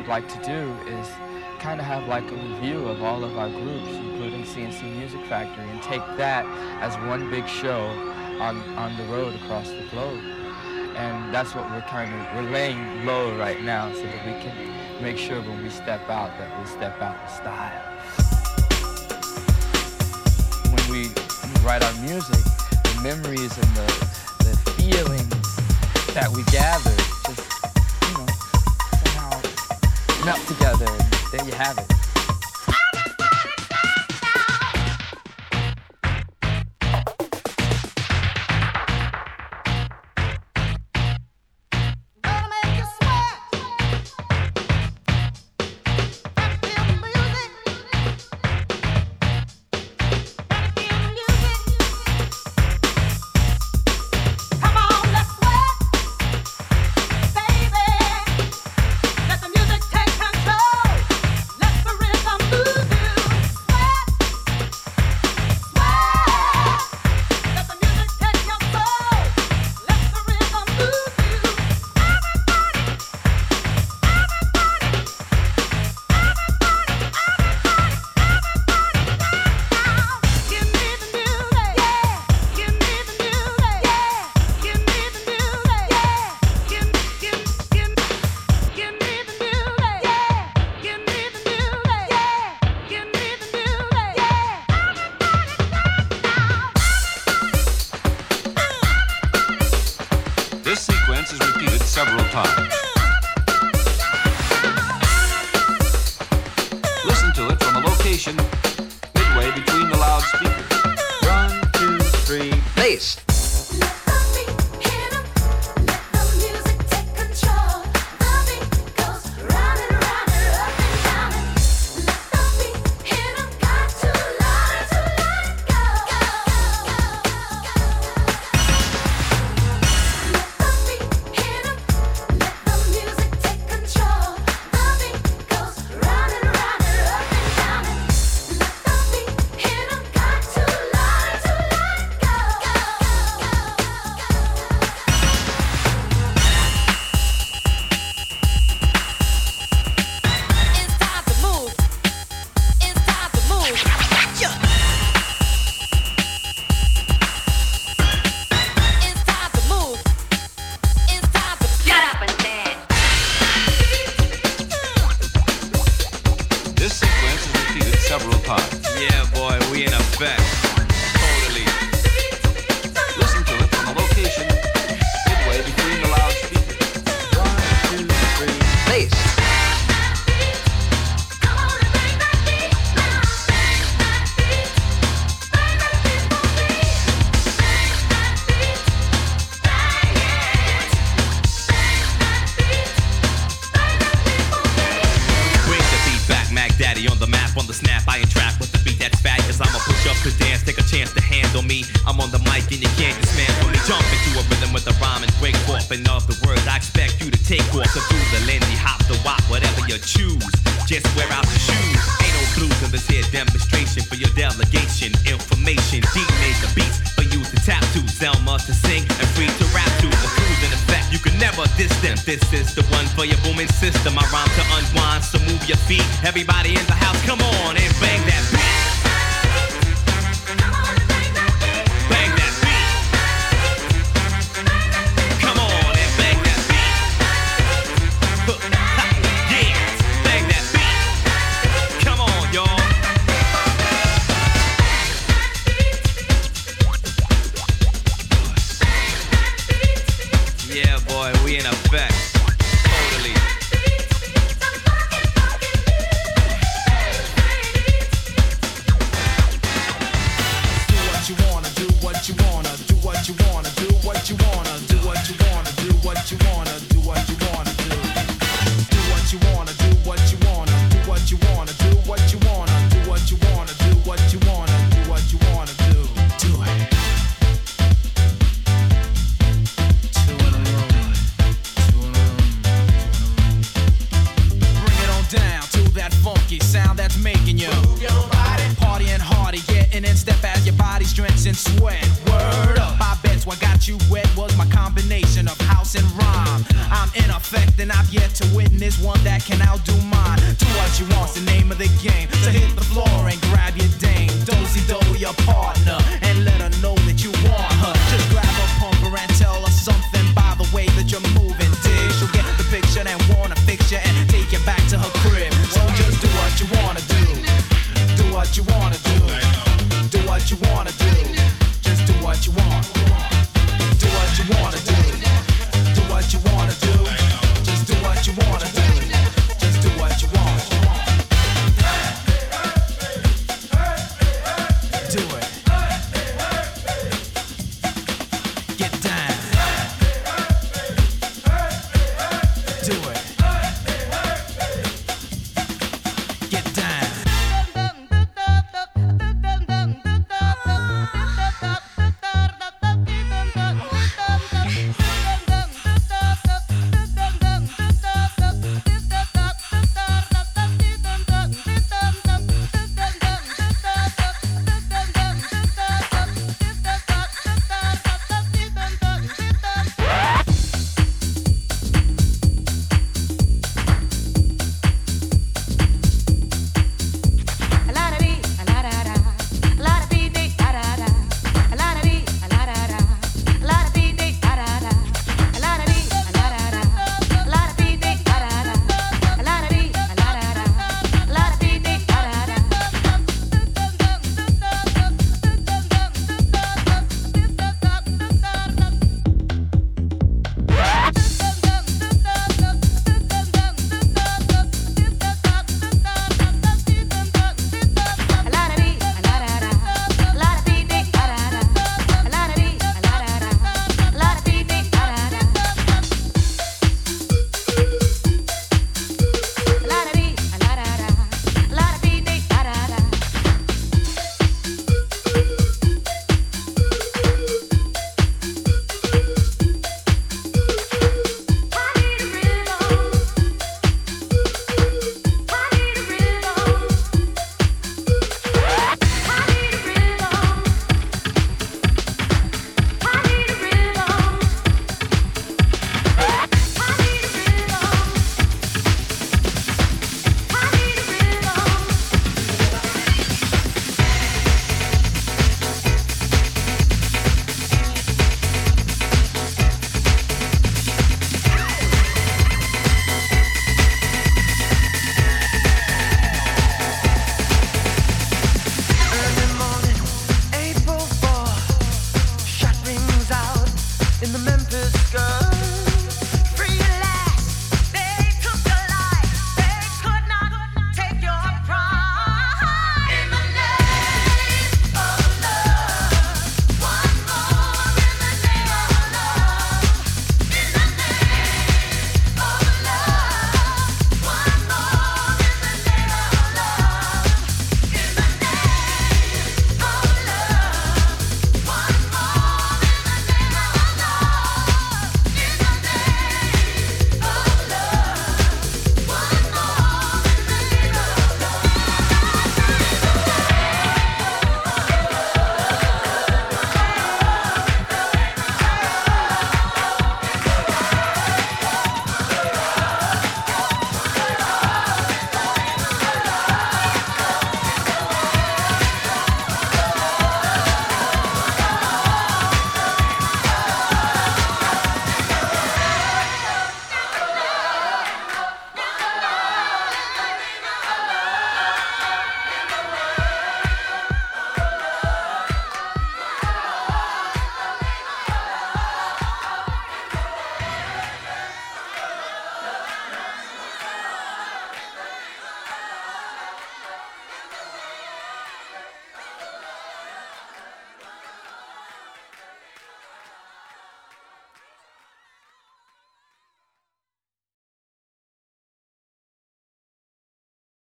would like to do is kind of have like a review of all of our groups, including CNC Music Factory, and take that as one big show on the road across the globe. And that's what we're laying low right now so that we can make sure when we step out that we step out with style. When we write our music, the memories and the feelings that we gather just, somehow melt together, and there you have it. Everybody in the house, come on and bang that beat. Bang that beat. Come on and bang that beat. Yeah, bang that beat. Come on, y'all. Yeah, boy, we in effect. Totally. Sweat, word up. I bet what got you wet was my combination of house and rhyme. rhyme. I'm in effect and I've yet to witness one that can outdo mine. Do what you want's the name of the game. So hit the floor and grab your dame. Dozy-do your partner and let her know that you want her. Just grab a pumper and tell her something by the way that you're moving. Dig, she'll get the picture and wanna fix you and take you back to her crib. So just do what you wanna do. Do what you wanna do. Do what you wanna do. Just do what you want. Do what you wanna do. Do what you wanna do. Just do what you wanna do. Just do what you want. Do it. Get down. Do it. Get down. In the Memphis